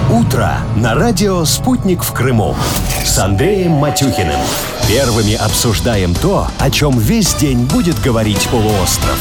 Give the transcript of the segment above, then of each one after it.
Утро на радио «Спутник» в Крыму с Андреем Матюхиным. Первыми обсуждаем то, о чем весь день будет говорить полуостров.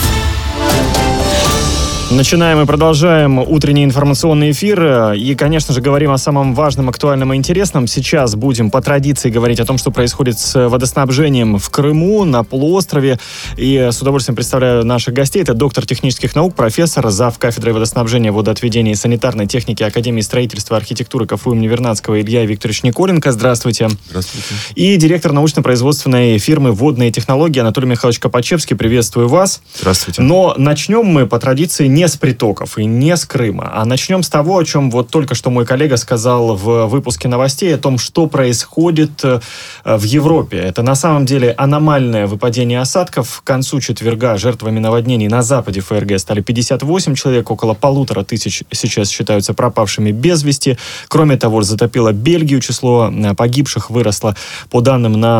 Начинаем и продолжаем утренний информационный эфир. И, конечно же, говорим о самом важном, актуальном и интересном. Сейчас будем по традиции говорить о том, что происходит с водоснабжением в Крыму, на полуострове. И с удовольствием представляю наших гостей. Это доктор технических наук, профессор, зав. Кафедрой водоснабжения, водоотведения и санитарной техники Академии строительства и архитектуры КФУ имени Вернадского Илья Викторович Николенко. Здравствуйте. Здравствуйте. И директор научно-производственной фирмы «Водные технологии» Анатолий Михайлович Копачевский. Приветствую вас. Здравствуйте. Но начнем мы по традиции не с притоков и не с Крыма, а начнем с того, о чем вот только что мой коллега сказал в выпуске новостей, о том, что происходит в Европе. Это на самом деле аномальное выпадение осадков. К концу четверга жертвами наводнений на западе ФРГ стали 58 человек, около 1500 сейчас считаются пропавшими без вести. Кроме того, затопило Бельгию, число погибших выросло по данным на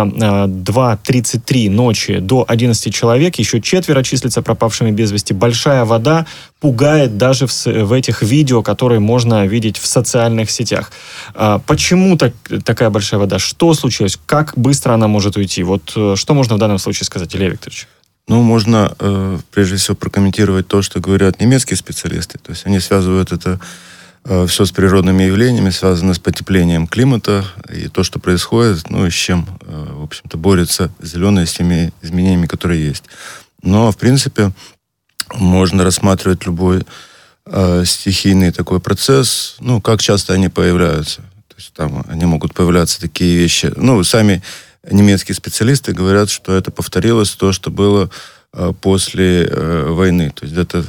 2:33 ночи до 11 человек, еще 4 числятся пропавшими без вести. Большая вода пугает даже в этих видео, которые можно видеть в социальных сетях. Почему такая большая вода? Что случилось? Как быстро она может уйти? Вот что можно в данном случае сказать, Илья Викторович? Ну, можно прежде всего прокомментировать то, что говорят немецкие специалисты. То есть они связывают это все с природными явлениями, связано с потеплением климата и то, что происходит, ну и с чем, в общем-то, борется зеленые с теми изменениями, которые есть. Но, в принципе, можно рассматривать любой стихийный такой процесс, ну, как часто они появляются. То есть там они могут появляться такие вещи. Ну, сами немецкие специалисты говорят, что это повторилось то, что было после войны. То есть где-то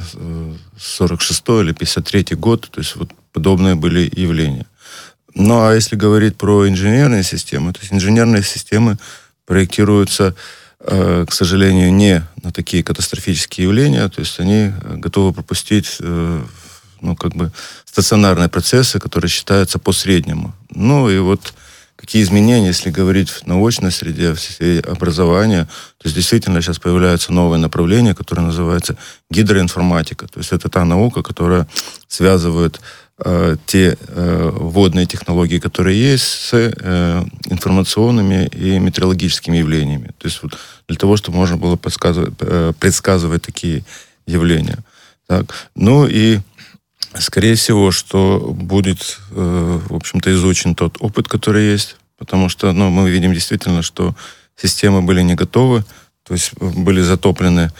46-й или 53-й год, то есть вот подобные были явления. Ну, а если говорить про инженерные системы, то есть инженерные системы проектируются, к сожалению, не на такие катастрофические явления, то есть они готовы пропустить, ну, как бы стационарные процессы, которые считаются по среднему. Ну, и вот какие изменения, если говорить в научной среде, в сфере образования, то есть действительно сейчас появляются новые направления, которые называются гидроинформатика. То есть это та наука, которая связывает те водные технологии, которые есть, с информационными и метеорологическими явлениями. То есть вот для того, чтобы можно было предсказывать такие явления. Так. Ну и, скорее всего, что будет, в общем-то, изучен тот опыт, который есть, потому что, ну, мы видим действительно, что системы были не готовы, то есть были затоплены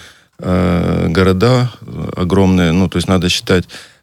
города огромные, ну, то есть надо считать,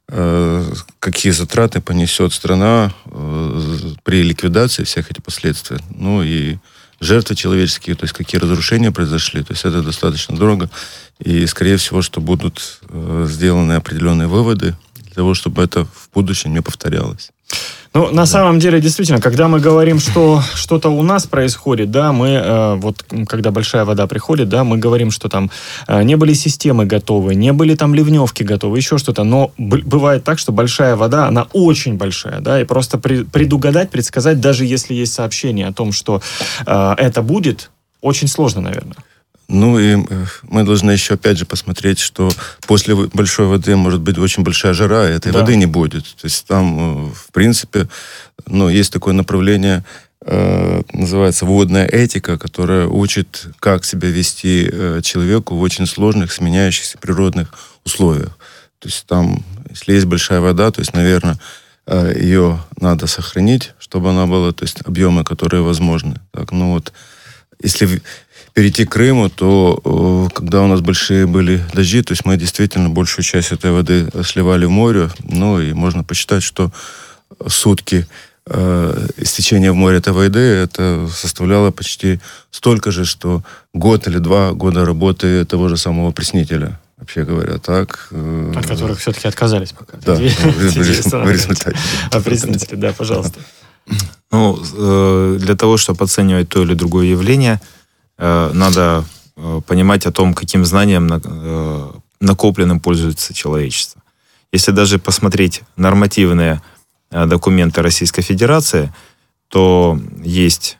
какие затраты понесет страна при ликвидации всех этих последствий. Ну и жертвы человеческие, то есть какие разрушения произошли. То есть это достаточно дорого. И, скорее всего, что будут сделаны определенные выводы для того, чтобы это в будущем не повторялось. Ну, на самом деле, действительно, когда мы говорим, что что-то у нас происходит, да, мы, вот, когда большая вода приходит, да, мы говорим, что там не были системы готовы, не были там ливневки готовы, еще что-то, но бывает так, что большая вода, она очень большая, да, и просто предугадать, предсказать, даже если есть сообщение о том, что это будет, очень сложно, наверное. Ну и мы должны еще опять же посмотреть, что после большой воды может быть очень большая жара, и этой воды не будет. То есть там, в принципе, ну, есть такое направление, называется водная этика, которая учит, как себя вести человеку в очень сложных, сменяющихся природных условиях. То есть там, если есть большая вода, то есть, наверное, ее надо сохранить, чтобы она была, то есть объемы, которые возможны. Так, ну вот, если перейти к Крыму, то когда у нас большие были дожди, то есть мы действительно большую часть этой воды сливали в море, ну и можно посчитать, что сутки истечения в море этой воды, это составляло почти столько же, что год или 2 года работы того же самого опреснителя, вообще говоря, так. От которых все-таки отказались пока. Да, в результате. Опреснители, да, пожалуйста. Ну, для того, чтобы оценивать то или другое явление, надо понимать о том, каким знанием накопленным пользуется человечество. Если даже посмотреть нормативные документы Российской Федерации, то есть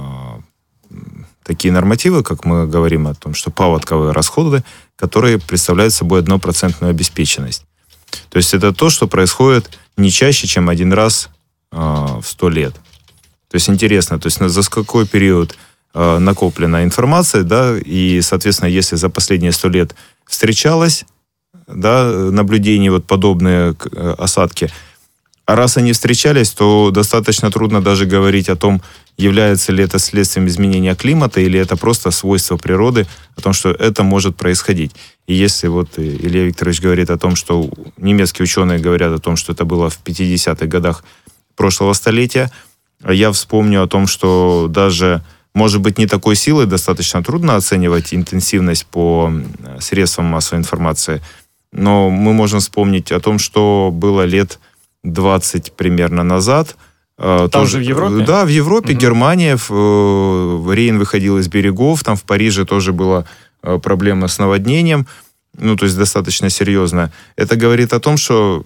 такие нормативы, как мы говорим о том, что паводковые расходы, которые представляют собой 1% обеспеченность. То есть это то, что происходит не чаще, чем один раз в 100 лет. То есть интересно, то есть за какой период накоплена информация, да, и, соответственно, если за последние 100 лет встречалось, да, наблюдения вот подобные осадки, а раз они встречались, то достаточно трудно даже говорить о том, является ли это следствием изменения климата или это просто свойство природы, о том, что это может происходить. И если вот Илья Викторович говорит о том, что немецкие ученые говорят о том, что это было в 50-х годах прошлого столетия, я вспомню о том, что даже, может быть, не такой силы, достаточно трудно оценивать интенсивность по средствам массовой информации, но мы можем вспомнить о том, что было лет 20 примерно назад. Там тоже, же в Европе? Да, в Европе, Германия, Рейн выходил из берегов, там в Париже тоже была проблема с наводнением, ну, то есть достаточно серьезная. Это говорит о том, что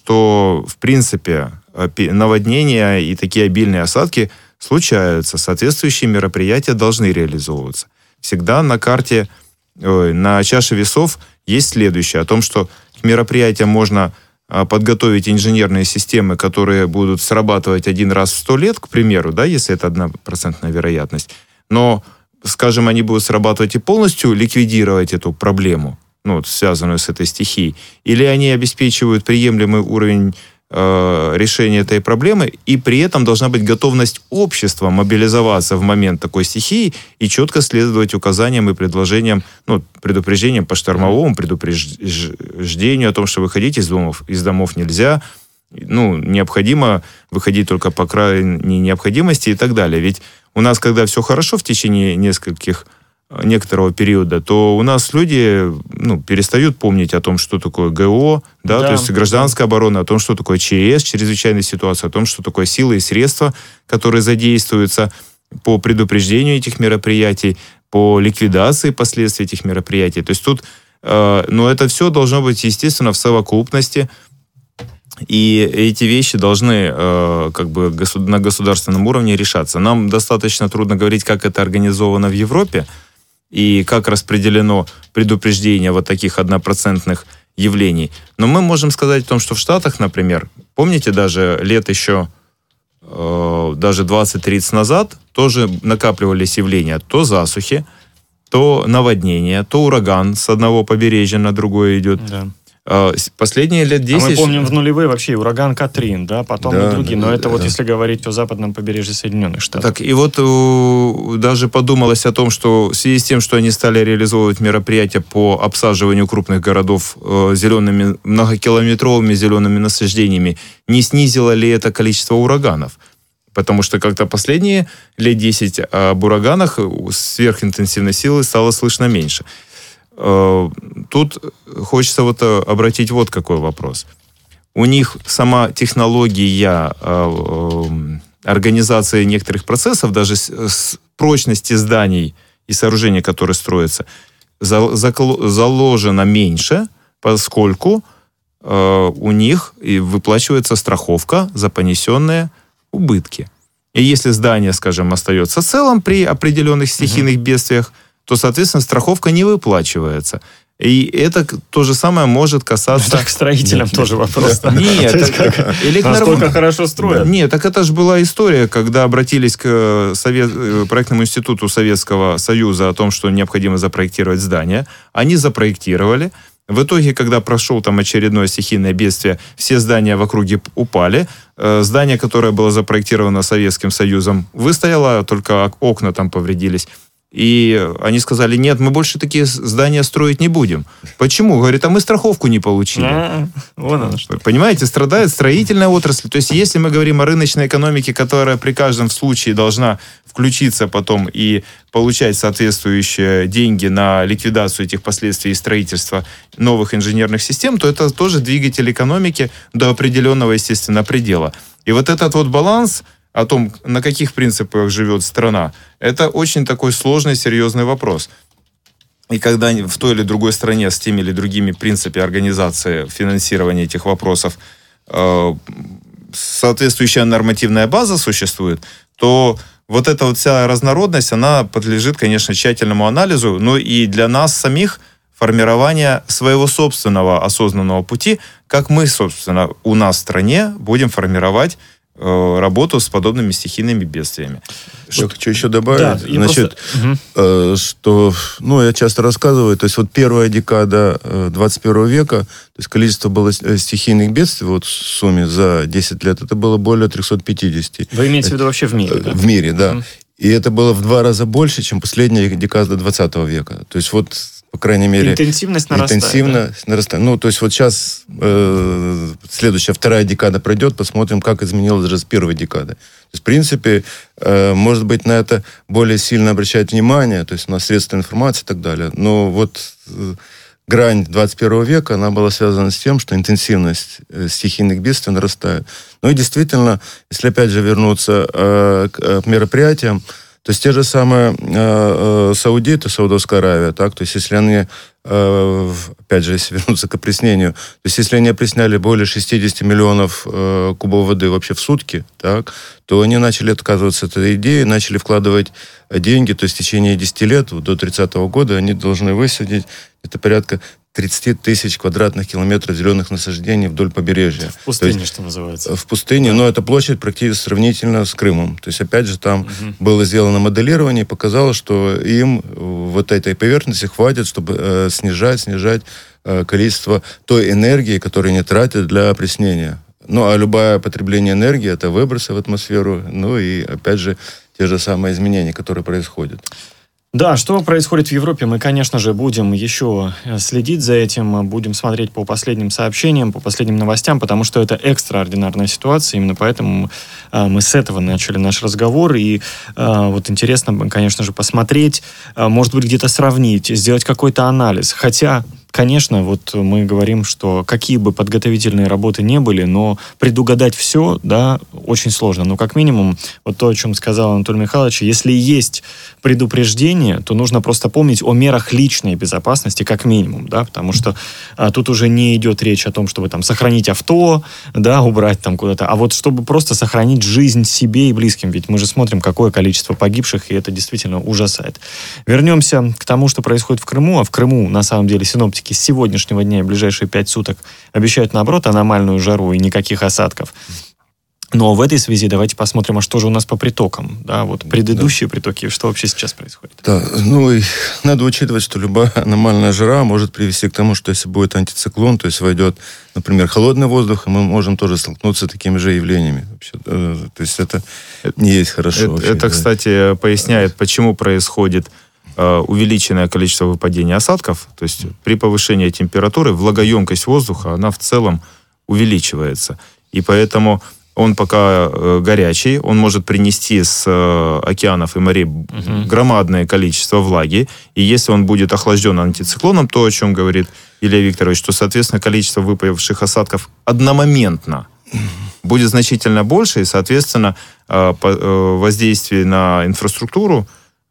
в принципе, наводнения и такие обильные осадки случаются, соответствующие мероприятия должны реализовываться. Всегда на карте, на чаше весов есть следующее, о том, что к мероприятиям можно подготовить инженерные системы, которые будут срабатывать один раз в 100 лет, к примеру, да, если это 1% вероятность, но, скажем, они будут срабатывать и полностью ликвидировать эту проблему, ну, вот, связанную с этой стихией, или они обеспечивают приемлемый уровень решения этой проблемы, и при этом должна быть готовность общества мобилизоваться в момент такой стихии и четко следовать указаниям и предложениям, ну, предупреждениям по штормовому предупреждению о том, что выходить из домов нельзя, ну, необходимо выходить только по крайней необходимости и так далее. Ведь у нас, когда все хорошо в течение некоторого периода, то у нас люди, ну, перестают помнить о том, что такое ГО, да, то есть гражданская оборона, о том, что такое ЧС, чрезвычайная ситуация, о том, что такое силы и средства, которые задействуются по предупреждению этих мероприятий, по ликвидации последствий этих мероприятий. То есть тут, но это все должно быть, естественно, в совокупности, и эти вещи должны как бы на государственном уровне решаться. Нам достаточно трудно говорить, как это организовано в Европе, и как распределено предупреждение вот таких 1% явлений. Но мы можем сказать о том, что в Штатах, например, помните, даже лет еще даже 20-30 назад тоже накапливались явления то засухи, то наводнения, то ураган с одного побережья на другое идет. Да. Последние лет 10... А мы помним в нулевые вообще ураган Катрин, да, потом и другие. Но это вот если говорить о западном побережье Соединенных Штатов. Так, и вот даже подумалось о том, что в связи с тем, что они стали реализовывать мероприятия по обсаживанию крупных городов зелеными, многокилометровыми зелеными насаждениями, не снизило ли это количество ураганов? Потому что как-то последние лет 10 об ураганах сверхинтенсивной силы стало слышно меньше. Тут хочется вот обратить вот какой вопрос. У них сама технология организации некоторых процессов, даже с прочности зданий и сооружений, которые строятся, заложена меньше, поскольку у них и выплачивается страховка за понесенные убытки. И если здание, скажем, остается целым при определенных стихийных бедствиях, то, соответственно, страховка не выплачивается. И это то же самое может касаться... Так, строителям тоже вопрос. Нет. Насколько хорошо строят. Нет, так это же была история, когда обратились к проектному институту Советского Союза о том, что необходимо запроектировать здание. Они запроектировали. В итоге, когда прошел там очередное стихийное бедствие, все здания в округе упали. Здание, которое было запроектировано Советским Союзом, выстояло, только окна там повредились. И они сказали, нет, мы больше такие здания строить не будем. Почему? Говорит, а мы страховку не получили. Вон оно что. Понимаете, страдает строительная отрасль. То есть, если мы говорим о рыночной экономике, которая при каждом случае должна включиться потом и получать соответствующие деньги на ликвидацию этих последствий и строительства новых инженерных систем, то это тоже двигатель экономики до определенного, естественно, предела. И вот этот вот баланс о том, на каких принципах живет страна, это очень такой сложный, серьезный вопрос. И когда в той или другой стране с теми или другими принципами организации финансирования этих вопросов соответствующая нормативная база существует, то вот эта вот вся разнородность, она подлежит, конечно, тщательному анализу, но и для нас самих формирование своего собственного осознанного пути, как мы, собственно, у нас в стране будем формировать работу с подобными стихийными бедствиями. Я хочу еще добавить, Да, значит, что, я часто рассказываю, то есть вот первая декада 21 века, то есть количество было стихийных бедствий вот в сумме за 10 лет, это было более 350. Вы имеете в виду вообще в мире, да? В мире, да. И это было в 2 раза больше, чем последняя декада 20 века. То есть вот, по крайней мере... Интенсивность нарастает. нарастает. Ну, то есть вот сейчас следующая, 2-я декада пройдет, посмотрим, как изменилась даже с 1-й декады. То есть, в принципе, может быть, на это более сильно обращать внимание, то есть на средства информации и так далее. Но вот грань 21 века, она была связана с тем, что интенсивность стихийных бедствий нарастает. Ну и действительно, если опять же вернуться к мероприятиям, то есть те же самые саудиты, Саудовская Аравия, так, то есть если они, опять же, если вернуться к опреснению, то есть если они опресняли более 60 миллионов кубов воды вообще в сутки, так, то они начали отказываться от этой идеи, начали вкладывать деньги, то есть в течение 10 лет, до 30-го года, они должны высадить где-то порядка 30 тысяч квадратных километров зеленых насаждений вдоль побережья. В пустыне, что называется. В пустыне, но эта площадь практически сравнительно с Крымом. То есть, опять же, там было сделано моделирование, и показало, что им вот этой поверхности хватит, чтобы снижать количество той энергии, которую они тратят для опреснения. Ну, а любое потребление энергии – это выбросы в атмосферу, ну и, опять же, те же самые изменения, которые происходят. Да, что происходит в Европе, мы, конечно же, будем еще следить за этим, будем смотреть по последним сообщениям, по последним новостям, потому что это экстраординарная ситуация, именно поэтому мы с этого начали наш разговор, и вот интересно, конечно же, посмотреть, может быть, где-то сравнить, сделать какой-то анализ, хотя... Конечно, вот мы говорим, что какие бы подготовительные работы не были, но предугадать все, да, очень сложно. Но как минимум, вот то, о чем сказал Анатолий Михайлович, если есть предупреждение, то нужно просто помнить о мерах личной безопасности, как минимум, да, потому что тут уже не идет речь о том, чтобы там сохранить авто, да, убрать там куда-то, а вот чтобы просто сохранить жизнь себе и близким, ведь мы же смотрим, какое количество погибших, и это действительно ужасает. Вернемся к тому, что происходит в Крыму, а в Крыму, на самом деле, синоптики с сегодняшнего дня и ближайшие 5 суток обещают, наоборот, аномальную жару и никаких осадков. Но в этой связи давайте посмотрим, а что же у нас по притокам. Да, вот предыдущие притоки, что вообще сейчас происходит? Да, ну и надо учитывать, что любая аномальная жара может привести к тому, что если будет антициклон, то есть войдет, например, холодный воздух, и мы можем тоже столкнуться с такими же явлениями. Вообще, то есть это не есть хорошо. Это, кстати, поясняет, почему происходит увеличенное количество выпадения осадков, то есть при повышении температуры влагоемкость воздуха, она в целом увеличивается. И поэтому он пока горячий, он может принести с океанов и морей громадное количество влаги. И если он будет охлажден антициклоном, то, о чем говорит Илья Викторович, то, соответственно, количество выпавших осадков одномоментно будет значительно больше, и, соответственно, воздействие на инфраструктуру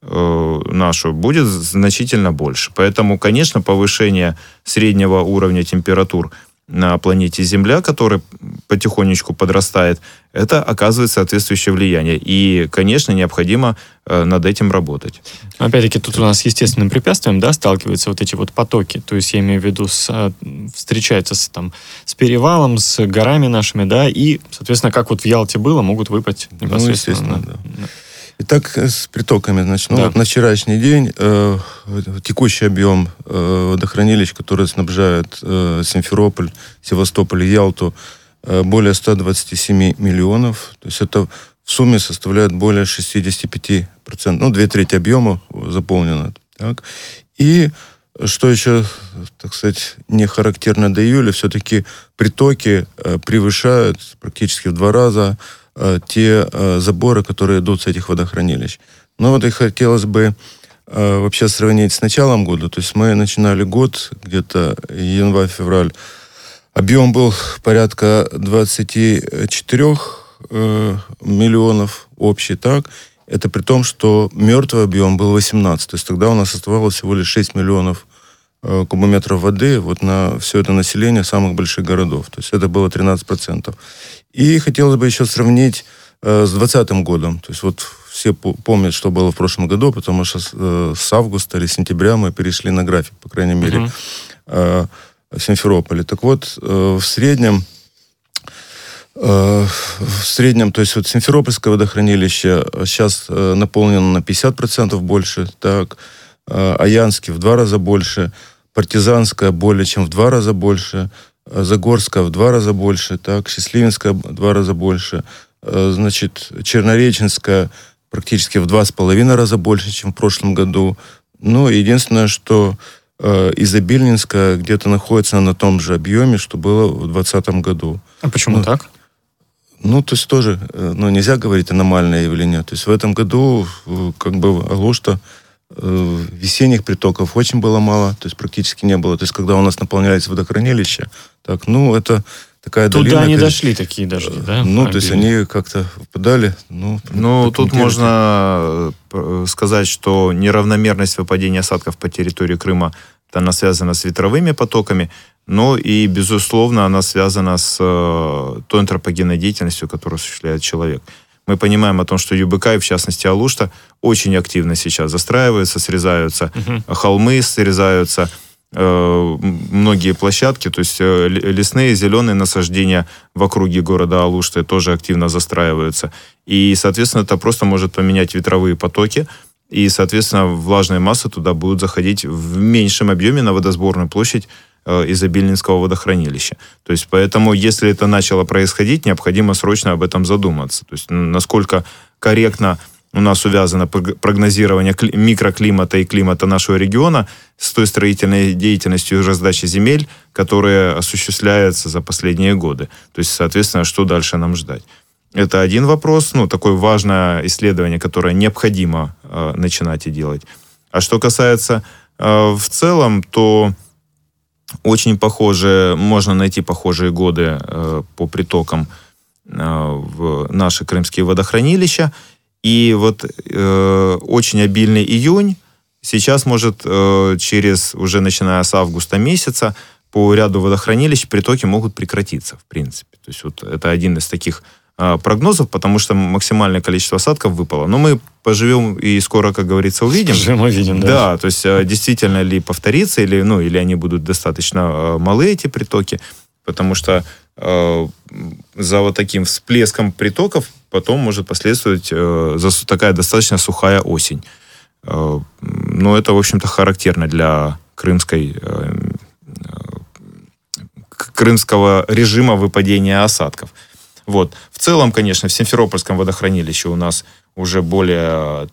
нашу будет значительно больше. Поэтому, конечно, повышение среднего уровня температур на планете Земля, который потихонечку подрастает, это оказывает соответствующее влияние. И, конечно, необходимо над этим работать. Опять-таки, тут у нас с естественным препятствием, да, сталкиваются вот эти вот потоки. То есть, я имею в виду, встречаются с перевалом, с горами нашими, да, и, соответственно, как вот в Ялте было, могут выпасть непосредственно. Да. Итак, с притоками начну. Вот на вчерашний день текущий объем водохранилищ, которые снабжают Симферополь, Севастополь и Ялту, более 127 миллионов. То есть это в сумме составляет более 65%. Ну, 2/3 объема заполнено. Так. И что еще, так сказать, не характерно до июля, все-таки притоки превышают практически в 2 раза те заборы, которые идут с этих водохранилищ. Но вот и хотелось бы вообще сравнить с началом года. То есть мы начинали год, где-то январь-февраль. Объем был порядка 24 миллионов общий, так? Это при том, что мертвый объем был 18. То есть тогда у нас оставалось всего лишь 6 миллионов кубометров воды вот на все это население самых больших городов. То есть это было 13%. И хотелось бы еще сравнить с 2020 годом. То есть вот все помнят, что было в прошлом году, потому что с августа или сентября мы перешли на график, по крайней мере, в Симферополе. Так вот, в среднем В среднем, то есть вот Симферопольское водохранилище сейчас наполнено на 50% больше, так, Аянский в 2 раза больше, Партизанское более чем в 2 раза больше, Загорское в 2 раза больше, так, Счастливинское в 2 раза больше, значит, Чернореченское практически в 2,5 раза больше, чем в прошлом году. Ну, единственное, что Изобильнинское где-то находится на том же объеме, что было в 2020 году. А почему так? Ну, то есть тоже, нельзя говорить аномальное явление. То есть в этом году, как бы, Алушта, весенних притоков очень было мало, то есть практически не было. То есть когда у нас наполнялись водохранилища, так, это такая долина... Туда не дошли такие дожди, да? То есть они как-то впадали. Тут можно сказать, что неравномерность выпадения осадков по территории Крыма, она связана с ветровыми потоками, но и, безусловно, она связана с той антропогенной деятельностью, которую осуществляет человек. Мы понимаем о том, что ЮБК, и в частности Алушта, очень активно сейчас застраиваются, срезаются холмы, срезаются многие площадки, то есть лесные, зеленые насаждения в округе города Алушты тоже активно застраиваются. И, соответственно, это просто может поменять ветровые потоки, и, соответственно, влажные массы туда будут заходить в меньшем объеме на водосборную площадь Изобильнинского водохранилища. То есть, поэтому, если это начало происходить, необходимо срочно об этом задуматься. То есть, насколько корректно у нас увязано прогнозирование микроклимата и климата нашего региона с той строительной деятельностью и раздачей земель, которая осуществляется за последние годы. То есть, соответственно, что дальше нам ждать? Это один вопрос, такое важное исследование, которое необходимо начинать и делать. А что касается в целом, то очень можно найти похожие годы по притокам в наши крымские водохранилища. И очень обильный июнь сейчас может уже начиная с августа месяца, по ряду водохранилищ притоки могут прекратиться, в принципе. То есть это один из таких прогнозов, потому что максимальное количество осадков выпало. Но мы поживем и скоро, как говорится, увидим. Поживем, увидим, да. Да, то есть действительно ли повторится, или они будут достаточно малы, эти притоки, потому что за таким всплеском притоков потом может последовать такая достаточно сухая осень. Но это, в общем-то, характерно для крымского режима выпадения осадков. В целом, конечно, в Симферопольском водохранилище у нас уже более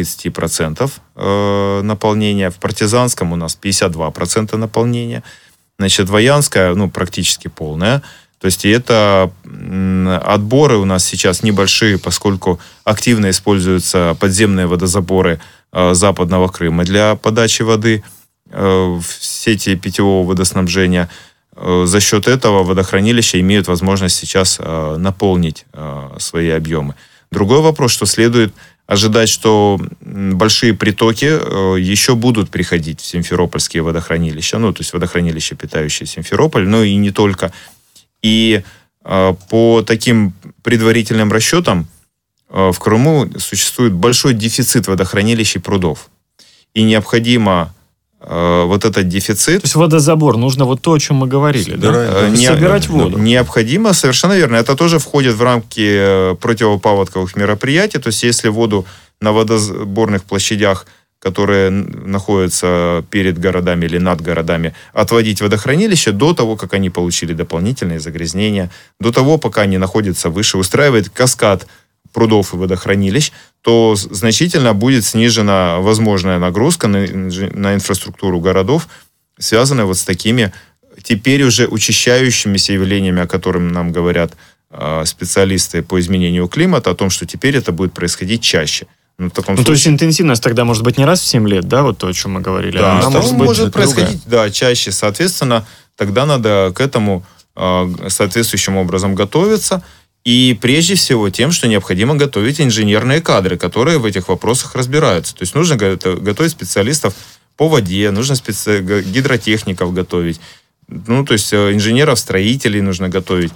30% наполнения, в Партизанском у нас 52% наполнения, значит, Воянское, практически полное. То есть и это отборы у нас сейчас небольшие, поскольку активно используются подземные водозаборы Западного Крыма для подачи воды в сети питьевого водоснабжения. За счет этого водохранилища имеют возможность сейчас наполнить свои объемы. Другой вопрос, что следует ожидать, что большие притоки еще будут приходить в Симферопольские водохранилища, то есть водохранилища, питающие Симферополь, но и не только. И по таким предварительным расчетам в Крыму существует большой дефицит водохранилищ и прудов. И необходимо этот дефицит... То есть водозабор, нужно то, о чем мы говорили, собирать воду. Необходимо, совершенно верно. Это тоже входит в рамки противопаводковых мероприятий. То есть если воду на водосборных площадях, которые находятся перед городами или над городами, отводить в водохранилище до того, как они получили дополнительные загрязнения, до того, пока они находятся выше, устраивает каскад прудов и водохранилищ, то значительно будет снижена возможная нагрузка на инфраструктуру городов, связанная с такими теперь уже учащающимися явлениями, о которых нам говорят специалисты по изменению климата, о том, что теперь это будет происходить чаще. То есть интенсивность тогда может быть не раз в 7 лет, да, то, о чем мы говорили? Да, она может происходить, чаще. Соответственно, тогда надо к этому соответствующим образом готовиться. И прежде всего тем, что необходимо готовить инженерные кадры, которые в этих вопросах разбираются. То есть нужно готовить специалистов по воде, нужно гидротехников готовить, то есть инженеров-строителей нужно готовить.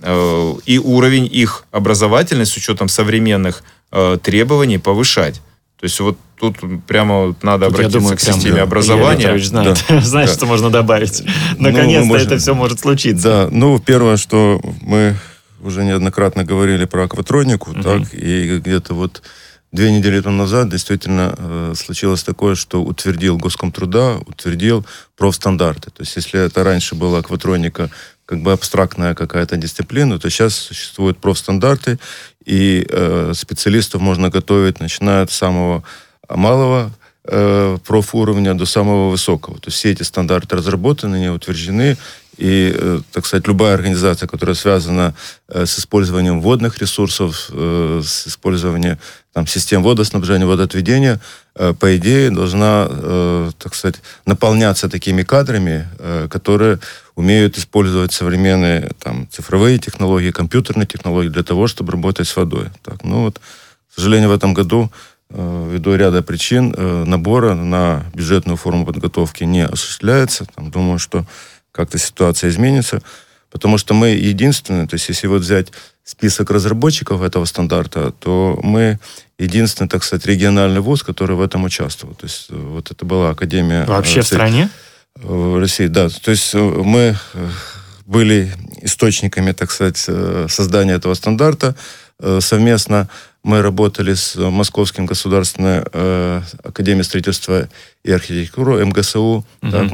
И уровень их образовательный с учетом современных требований повышать. То есть тут прямо надо обратиться к системе образования. Илья знает, что можно добавить. Наконец-то это все может случиться. Да, первое, что мы уже неоднократно говорили про акватронику, так, и где-то вот 2 недели тому назад действительно случилось такое, что утвердил Госкомтруда, утвердил профстандарты. То есть, если это раньше была акватроника как бы абстрактная какая-то дисциплина, то сейчас существуют профстандарты, и специалистов можно готовить, начиная от самого малого профуровня до самого высокого. То есть все эти стандарты разработаны, они утверждены, и, так сказать, любая организация, которая связана с использованием водных ресурсов, с использованием там, систем водоснабжения, водоотведения, по идее, должна, так сказать, наполняться такими кадрами, которые умеют использовать современные там, цифровые технологии, компьютерные технологии для того, чтобы работать с водой. Так, ну вот, к сожалению, в этом году ввиду ряда причин набора на бюджетную форму подготовки не осуществляется. Там, думаю, что как-то ситуация изменится, потому что мы единственные, то есть если вот взять список разработчиков этого стандарта, то мы единственный, так сказать, региональный вуз, который в этом участвовал. То есть вот это была Академия... Вообще в стране? В России, да. То есть мы были источниками, так сказать, создания этого стандарта. Совместно мы работали с Московским государственной академией строительства и архитектуры, МГСУ, так,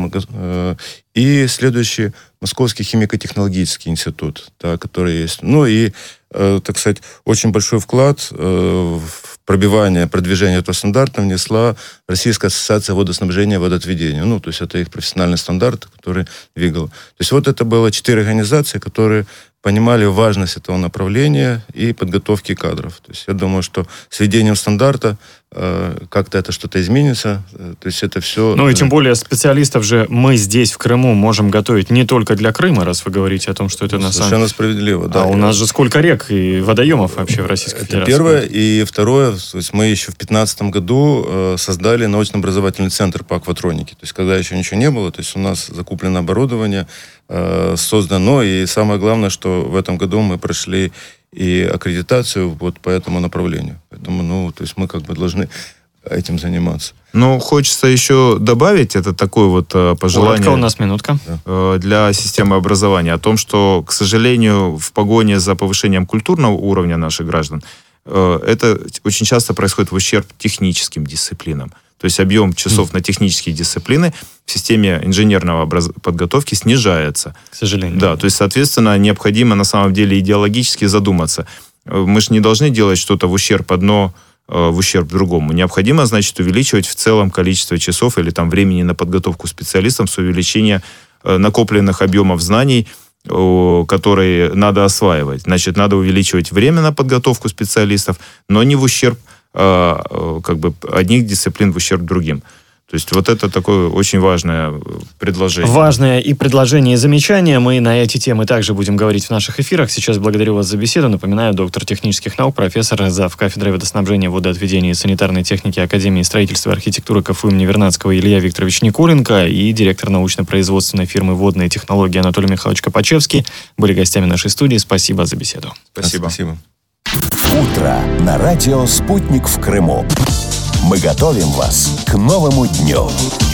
и следующий Московский химико-технологический институт, так, который есть. Ну и, так сказать, очень большой вклад в пробивание, продвижение этого стандарта внесла Российская ассоциация водоснабжения и водоотведения. Ну, то есть это их профессиональный стандарт, который двигал. То есть вот это было 4 организации, которые понимали важность этого направления и подготовки кадров. То есть я думаю, что с введением стандарта как-то это что-то изменится. То есть это все... Ну и тем более специалистов же мы здесь, в Крыму, можем готовить не только для Крыма, раз вы говорите о том, что это на самом деле... Совершенно справедливо, да. А у нас же сколько рек и водоемов вообще в Российской Федерации? Это первое. И второе, то есть мы еще в 2015 году создали научно-образовательный центр по акватронике. То есть когда еще ничего не было, то есть у нас закуплено оборудование, создано, и самое главное, что в этом году мы прошли и аккредитацию вот по этому направлению. Поэтому, ну, то есть мы как бы должны этим заниматься. Ну, хочется еще добавить, это такое вот пожелание... Коротко, у нас минутка. Для системы образования, о том, что, к сожалению, в погоне за повышением культурного уровня наших граждан, это очень часто происходит в ущерб техническим дисциплинам. То есть объем часов на технические дисциплины в системе инженерного подготовки снижается. К сожалению. Да, то есть, соответственно, необходимо на самом деле идеологически задуматься. Мы же не должны делать что-то в ущерб одно, в ущерб другому. Необходимо, значит, увеличивать в целом количество часов или там времени на подготовку специалистам с увеличением накопленных объемов знаний, которые надо осваивать. Значит, надо увеличивать время на подготовку специалистов, но не в ущерб как бы одних дисциплин в ущерб другим. То есть вот это такое очень важное предложение. Важное и предложение, и замечание. Мы на эти темы также будем говорить в наших эфирах. Сейчас благодарю вас за беседу. Напоминаю, доктор технических наук, профессор, зав. Кафедрой водоснабжения, водоотведения и санитарной техники Академии строительства и архитектуры КФУ имени Вернадского Илья Викторович Николенко и директор научно-производственной фирмы «Водные технологии» Анатолий Михайлович Копачевский были гостями нашей студии. Спасибо за беседу. Спасибо. Спасибо. Утро на радио «Спутник» в Крыму. Мы готовим вас к новому дню.